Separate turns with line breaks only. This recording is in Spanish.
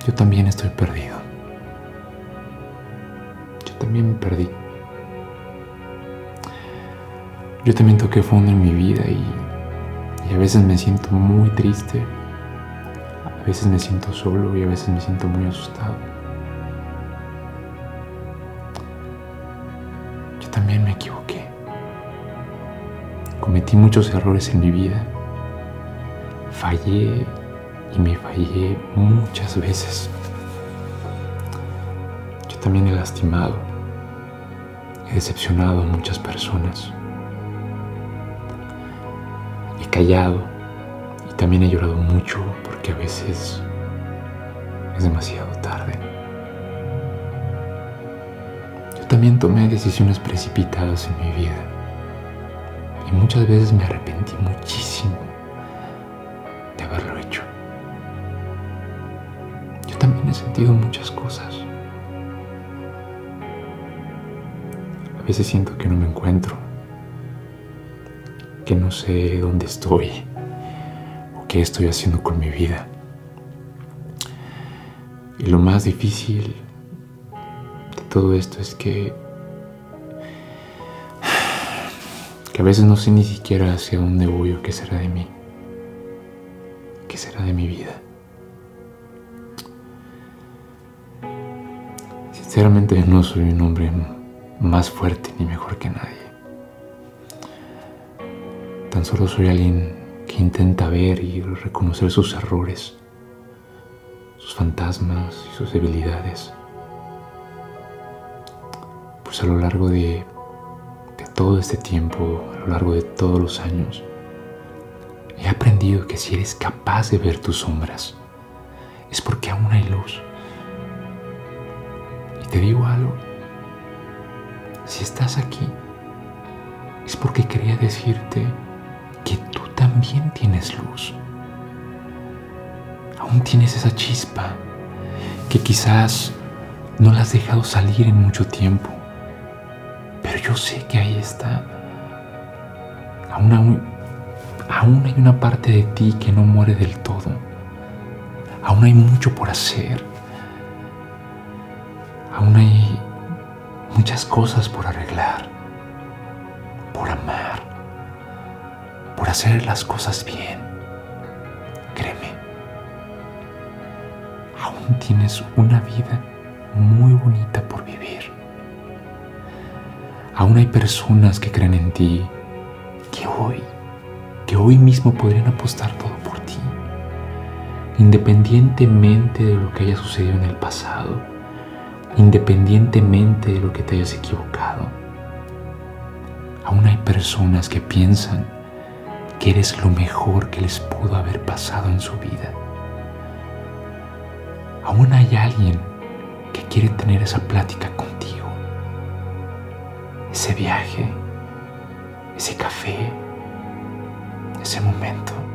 yo también estoy perdido. Yo también me perdí. Yo también toqué fondo en mi vida y a veces me siento muy triste, a veces me siento solo y a veces me siento muy asustado. Yo también me equivoqué. Cometí muchos errores en mi vida. Fallé y me fallé muchas veces. Yo también he lastimado, he decepcionado a muchas personas. He callado y también he llorado mucho porque a veces es demasiado tarde. Yo también tomé decisiones precipitadas en mi vida y muchas veces me arrepentí muchísimo de haberlo hecho. Yo también he sentido muchas cosas. A veces siento que no me encuentro, que no sé dónde estoy o qué estoy haciendo con mi vida. Y lo más difícil de todo esto es que a veces no sé ni siquiera hacia dónde voy o qué será de mí, qué será de mi vida. Sinceramente no soy un hombre más fuerte ni mejor que nadie. Tan solo soy alguien que intenta ver y reconocer sus errores, sus fantasmas y sus debilidades. Pues a lo largo de todo este tiempo, a lo largo de todos los años, he aprendido que si eres capaz de ver tus sombras, es porque aún hay luz. Y te digo algo, si estás aquí, es porque quería decirte que tú también tienes luz. Aún tienes esa chispa que quizás no la has dejado salir en mucho tiempo, pero yo sé que ahí está. Aún hay una parte de ti que no muere del todo. Aún hay mucho por hacer. Aún hay muchas cosas por arreglar, por amar, por hacer las cosas bien. Créeme, aún tienes una vida muy bonita por vivir. Aún hay personas que creen en ti, que hoy mismo podrían apostar todo por ti, independientemente de lo que haya sucedido en el pasado, independientemente de lo que te hayas equivocado. Aún hay personas que piensan que eres lo mejor que les pudo haber pasado en su vida. Aún hay alguien que quiere tener esa plática contigo, ese viaje, ese café, ese momento.